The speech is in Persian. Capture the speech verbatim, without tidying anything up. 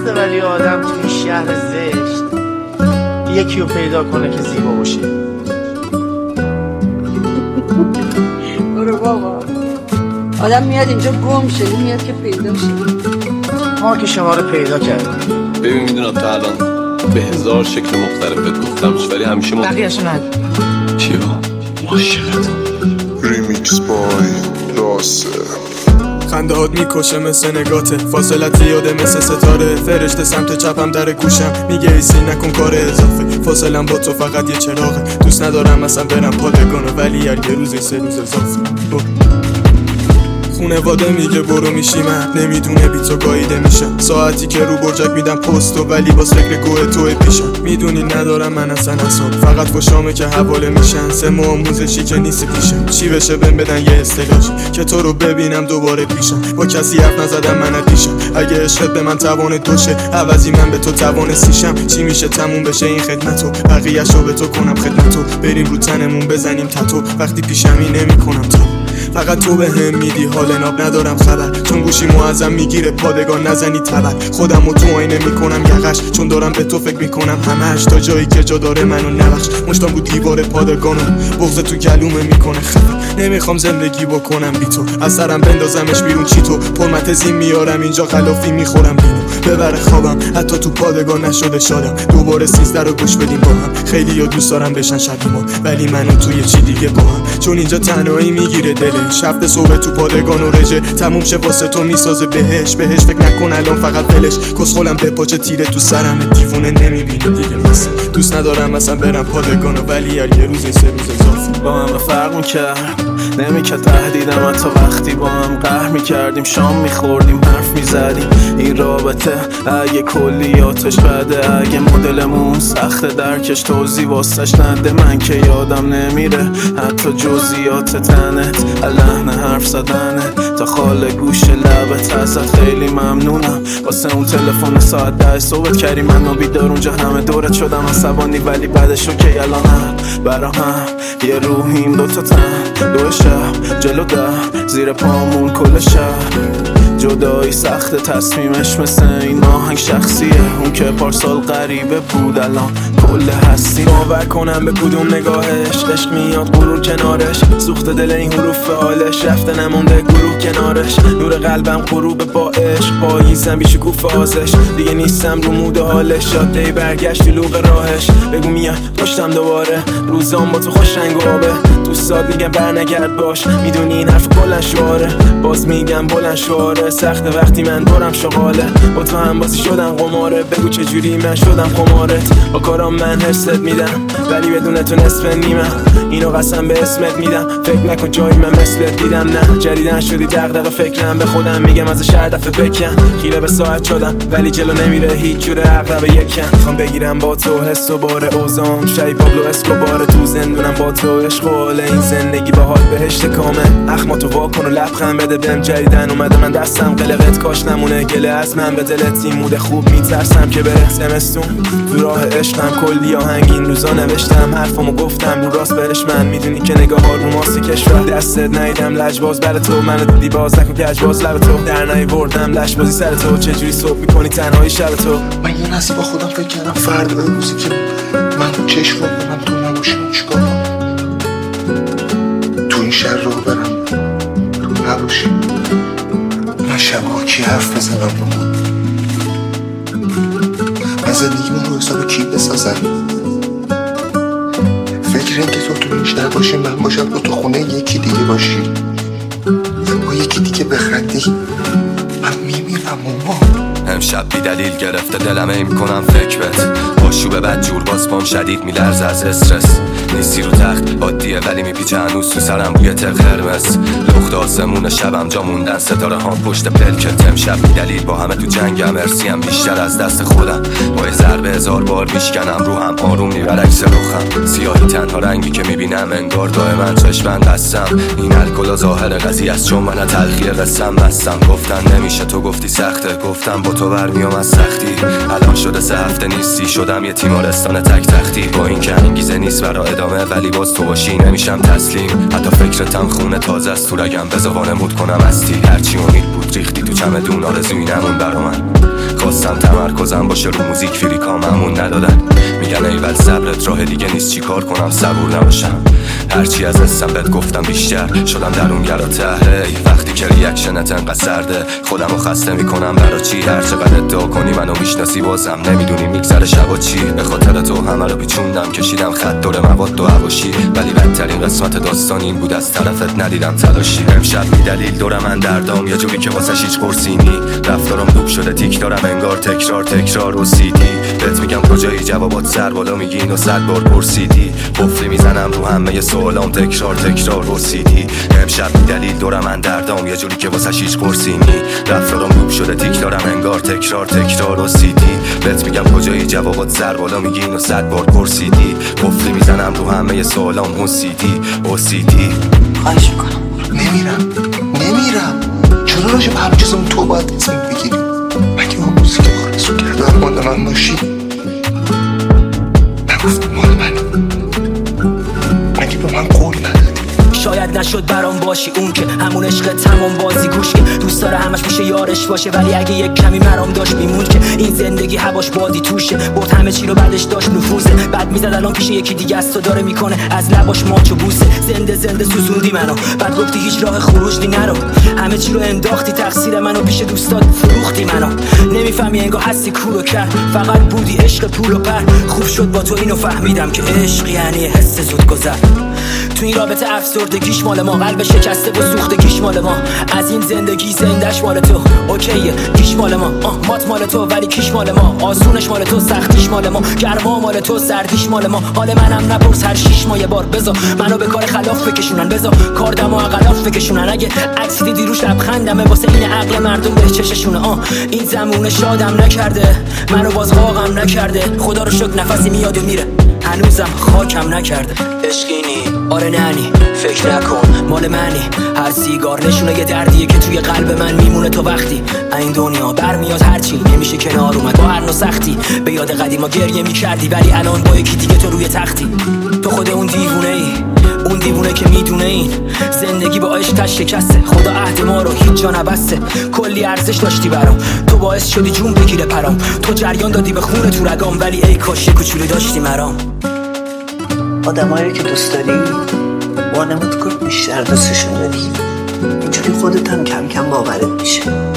سخته ولی آدم تو این شهر زشت یکی رو پیدا کنه که زیبا باشه. برو بابا، آدم میاد اینجا گم شه، این میاد که پیدا شه. ما که شما رو پیدا کردیم. ببین میدونم تا الان به هزار شکل مختلف بهت گفتمش ولی همیشه ما بقیه‌شو نگو. چی با؟ ماشالله. ریمیکس بای راسه. خنده هات میکشه مثل نگاته، فاصلت زیاده مثل ستاره. فرشته سمت چپم در گوشم میگه ایسی نکن کار اضافه. فاصلم با تو فقط یه چراغه. دوست ندارم مثلا برم پادگانو ولی هر یه روز سه روز اضافه. خونواده میگه برو میشی من نمیدونه بی تو گاییده میشم. ساعتی که رو برجک میدم پستو ولی باز فکر گوه توی پیشم. میدونی ندارم من اصلا اصاب، فقط خوشامه که حواله میشن. سه ماه آموزشی که نیست پیشم. چی بشه بهم بدن یه استلاش که تو رو ببینم دوباره پیشم. با کسی حرف نزدم من پیشم. اگه عشقت به من توان دوشه عوضی من به تو توان سیشم. چی میشه تموم بشه این خدمتو بقیه‌شو به تو کنم خدمتو. بریم رو تنمون بزنیم تتو وقتی پیشمی نمیکنم تو. فقط تو به هم میدی حال ناب ندارم خبر. چون گوشی معظم میگیره پادگان نزنی تبر. خودمو تو آینه میکنم یقش چون دارم به تو فکر میکنم همش. تا جایی که جا داره منو نبخش. مشتام بود دیوار پادگانو بغض تو گلومه میکنه خفه. نمیخوام زندگی بکنم بی تو از سرم بندازمش بیرون چی تو. پرمت زین میارم اینجا غلافی میخورم بینو ببره خوابم. حتی تو پادگان نشده شادم. دوباره سیزده رو گوش بدیم با هم. خیلی یا دوست دارم بشن شبیه ما ولی منو توی چی دیگه با هم. چون اینجا تنهایی میگیره دلش. شب صبح تو پادگان و رژه تموم شه واسه تو میسازه بهش بهش فکر نکن الان فقط ولش. کسخولم به پاچه تیره تو سرم دیوونه نمیبینی دیگه مثل. دوست ندارم مثلا برم پادگانو ولی هر یه روز سه روز اضافه. با هم فرق میکرد نمیکرد تهدیدم حتی وقتی با هم قهر میکردیم. شام میخوردیم حرف میزدیم. این رابطه اگه کلیاتش بده اگه مدلمون سخته درکش توضیح واسش نده. من که یادم نمیره حتی جزئیات تنت لحن حرف زدنه تا خال گوش لبت. ازت خیلی ممنونم واسه اون تلفن ساعت ده صبح کردی منو بیدار اونجا همه دورت شدم عصبانی ولی بعدش اوکی الان هم برا هم یه روحیم دوتا تن دو شب جلو ده زیر پامون کل شب. جدایی سخت تصمیمش مثل این آهنگ شخصیه. اون که پارسال غریبه بود الان کل هستی. باور کنم به کدوم نگاهش عشق میاد غرور کنارش. سوخت دل این حروف حالش رفته نمونده گروه کنارش. نور قلبم غروب با عشق پاییزم بی شکوفه آزش. دیگه نیستم رو مود حالش شاده برگشت لوق راهش. بگو میاد پشتم دوباره روزام با تو خوش رنگ و آبه. دوستات میگم برنگرد باش میدونی این حرف بلند شعاره. باز میگم بلند شعاره سخته وقتی من دورم شغاله. با تو هم بازی شدم قماره. بگو چجوری من شدم قمارت. با کارام من حست میدم ولی بدون تو نصف نیمم. اینو قسم به اسمت میدم فکر نکن جایی من مثلت دیدم. نه جدیدن شدی دغدغه فکرم به خودم میگم از هر دفعه بکن. خیره به ساعت شدم ولی جلو نمیره هیچ جوره عقرب یکم. خوام بگیرم با تو حس و بار اوزام شای پابلو اسکوبار. تو زندونم با تو عشق و حال این زندگی با حال بهشت کامل. اخماتو واکن و لبخند بده بهم جدیدن اومده من دستم قلقت کاش نمونه گله از من به دلت. این موده خوب میترسم که بره زمستون تو راه عشقم. کلی آهنگ این روزا نوشتم حرفمو گفتم رو راست برش. من میدونی که نگاه ها رو ماسی کشور دستت نیدم لجباز بر تو. منو دیدی باز نکن که اجباز لب تو در نیوردم لش بازی سر تو. چجوری صبح میکنی تنهایی شب تو. من یه لحظه با خودم فکر کردم فردا روزی که من چشم رو برم تو نباشی چیکار کنم. تو این شهر رو برم تو نباشی. من شبا کی حرف بزنم رو من. من زندگیمون رو حساب کی بسازم. فکر این که تو تو این شهر باشی من باشم تو تو خونه یکی دیگه باشی. با یکی دیگه بخندی من میمیرم ماما. امشب بی دلیل گرفته دلم ای میکنم فکر بت. آشوب بد جور باز پام شدید میلرزه از استرس. نیستی رو تخت عادیه ولی میپیچه هنوز تو سرم بوی تق قرمز. لخت آسمون شبم جا موندن ستاره ها پشت پلکت. امشب بی دلیل با همه تو جنگم ارسیم بیشتر از دست خودم. با یه ضربه هزار بار میشکنم رو هم آروم میبر عکس رخم. سیاهی تنها رنگی که میبینم انگار دائما چشمن بستم. این الکل ظاهر قضیه است چون من تلخی قسم بستم. گفتن نمیشه تو گفتی سخته گفتم با تو برمیام از سختی. الان شده سه هفته نیستی شدم یه تیمارستان تک تختی. با این که انگیزه نیست برا ادامه ولی باز تو باشی نمیشم تسلیم. حتی فکرتم خونه تازه است تو رگم بزا وانمود کنم هستی. هرچی امید بود ریختی تو چمدون آرزویی نمون برا من. خواستم تمرکزم باشه رو موزیک فریکام همون ندادن. میگن ایول صبرت راه دیگه نیست، چی کار کنم صبور نباشم. هرچی از حسم بهت گفتم بیشتر شدم درونگرا تهره. وقتی که ریاکشنت انقدر سرده خودمو خسته میکنم برا چی؟ هر چقدر ادعا کنی منو میشناسی بازم نمیدونی میگذره شبا چی. به خاطر تو همه رو پیچوندم کشیدم خط دور مواد و حواشی، ولی بدترین قسمت داستان این بود از طرفت ندیدم تلاشی. امشب بی دلیل دور من دردام یه جوری که واسش هیچ قرصی نی. رفتارم دوب شده تیک دارم انگار تکرار تکرار و سیدی. بهت میگم کجایی جوابات سر بالا میگی اینو صد بار پرسیدی. قفلی میزنم رو همه سوالام تکرار تکرار و سیدی. امشب بی دلیل دور من دردام یه جوری که واسش هیچ قرصی نی. رفتارم دوب شده تیک دارم انگار تکرار تکرار و سیدی. بهت میگم کجایی جوابات سر بالا میگی اینو صد بار پرسیدی. قفلی میزنم رو همه سوالام و سیدی و سیدی. خواهش میکنم نمیرم نمیرم. چرا راجع به همه چیزم تو باید تصمیم بگیری؟ مگه اون موزیک آرزو کردم مال من باشی؟ نگفت مال من؟ مگه به من قول ندادی؟ شاید نشد برام باشی اون که همون عشق تمام بازی گوش که دوست داره همش میشه یارش باشه، ولی اگه یک کمی مرام داشت میمون که این زندگی هواش بادی توشه. بود همه چی رو بعدش داشت نفوذه، بعد میزد الان پیش یکی دیگه است و داره میکنه از لباش ماچ و بوسه. زنده زنده سوزوندی منو بعد گفتی هیچ راه خروج دی نرو. همه چی رو انداختی تقصیر منو پیش دوستات فروختی منو. نمیفهمی انگار هستی کورو کرد فقط بودی عشق پول و پر. خوب شد با تو اینو فهمیدم که عشق یعنی حس زود گذر. تو این رابطه افسردگیش مال ما، قلب شکسته و سوختگیش مال ما. از این زندگی زندش مال تو اوکیه کیش مال ما. آه مات مال تو ولی کیش مال ما. آسونش مال تو سختیش مال ما. گرما مال تو سردیش مال ما. حال منم نپرس هر شیش ماه یه بار بذار منو به کار خلاف بکشونن. بذار کاردمو عقلاف بکشونن. اگه عکس دیدی روش لبخندمه واسه این عقل مردم به چششونه. آه این زمونه شادم نکرده منو باز واقعم نکرده. خدا رو شکر نفسی میاد و میره هنوزم خاکم نکرده. عشقینی آره ننی فکر نکن مال منی. هر سیگار نشونه یه دردیه که توی قلب من میمونه. تو وقتی این دنیا برمیاد هرچی نمیشه کنار اومد با هر نوع سختی. به یاد قدیما گریه میکردی ولی الان با یکی دیگه تو روی تختی. تو خود اون دیوونه ای اون دیوونه که میدونه این زندگی با عشق تش شکسته. خدا عهد ما رو هیچ جا نبسته. کلی ارزش داشتی برام تو باعث شدی جون بگیره پرام. تو جریان دادی به خون تو رگام ولی ای کاش یه کوچولو داشتی مرام. آدمایی که دوست داری وانمود کن بیشتر دوستشون داری. اینجوری خودت هم کم کم باورت میشه.